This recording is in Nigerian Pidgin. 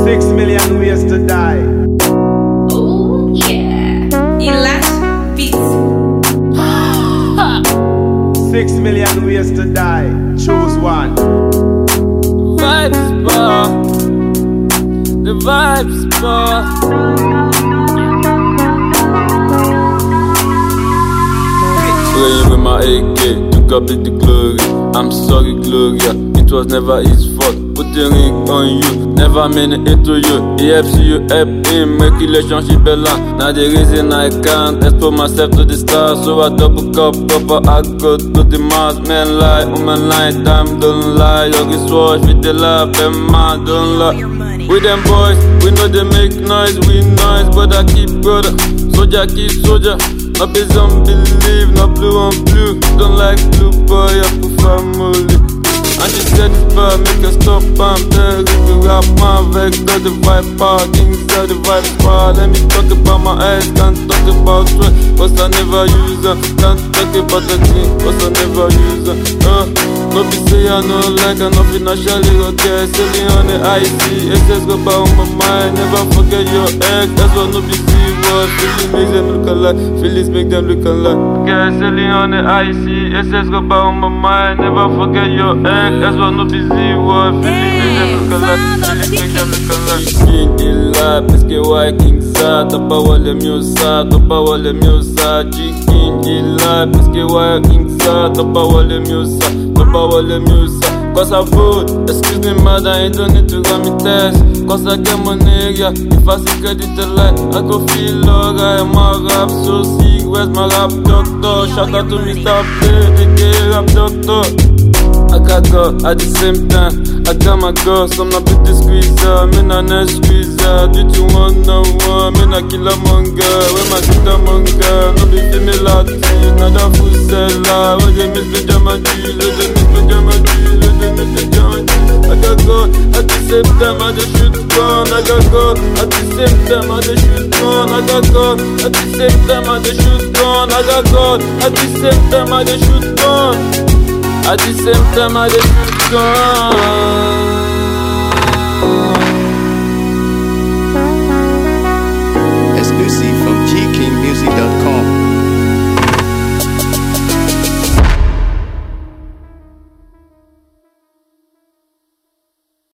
6 million ways to die. Oh yeah, Elash beats. 6 million ways to die. Choose one. Vibes bar, the vibes bar. Playing with my AK, took up the glory. I'm sorry, Gloria, it was never his fault. Put the ring on you, never mean it into you. He helps you, help him, make relationship balance. Now the reason I can't expose myself to the stars, so I double cup, proper I go to the Mars. Men lie, woman lie, time don't lie. Yogi swash with the love, and man don't lie. With them boys, we know they make noise, we noise, but I keep brother. Soldier keep soldier. No based on believe, no blue on blue. Don't like blue boy, I prefer family. And she said it's bad, make her stop and tell if you rap my vex, got the vibe park, inside the vibe squad. Let me talk about my eyes, can't talk about sweat, cause I never use them. Can't talk about the thing, cause I never use them. No be say I know like I know financially okay. Selling on the IC, SS go by on my mind. Never forget your ex, that's what no be see what. Feelings make them look alike, feelings make them look alike. Okay, selling on the IC, SS go by on my mind. Never forget your ex, that's what no be see what. Feelings make them look alike, feelings make them look alike. King in life, parce que ouais, King ça, t'as pas wallé mieux ça, t'as pas wallé mieux ça. King in life, parce que ouais, King ça, t'as pas wallé mieux ça. Power the music, cause I vote. Excuse me, madam, you don't need to run me test. Cause I get money, yeah. If I see credit to light, I go feel alright. My rap so sick, where's my rap doctor? Shout out to Mr. Play, the rap doctor. I got God at the same time. I got my girl, so I'm not with the squeezer. Me not a squeezer. Do you one on one? Me not kill a monger. When my sister monger, no be female Latin, not a food seller. When they miss me, German deal, they miss me, German deal, they miss me, German deal. I got God at the same time. I just shoot gun. I got God at the same time. I just shoot gun. I got God at the same time. I just shoot gun. I got God at the same time. I just shoot gun. At the same time, I just shoot gun.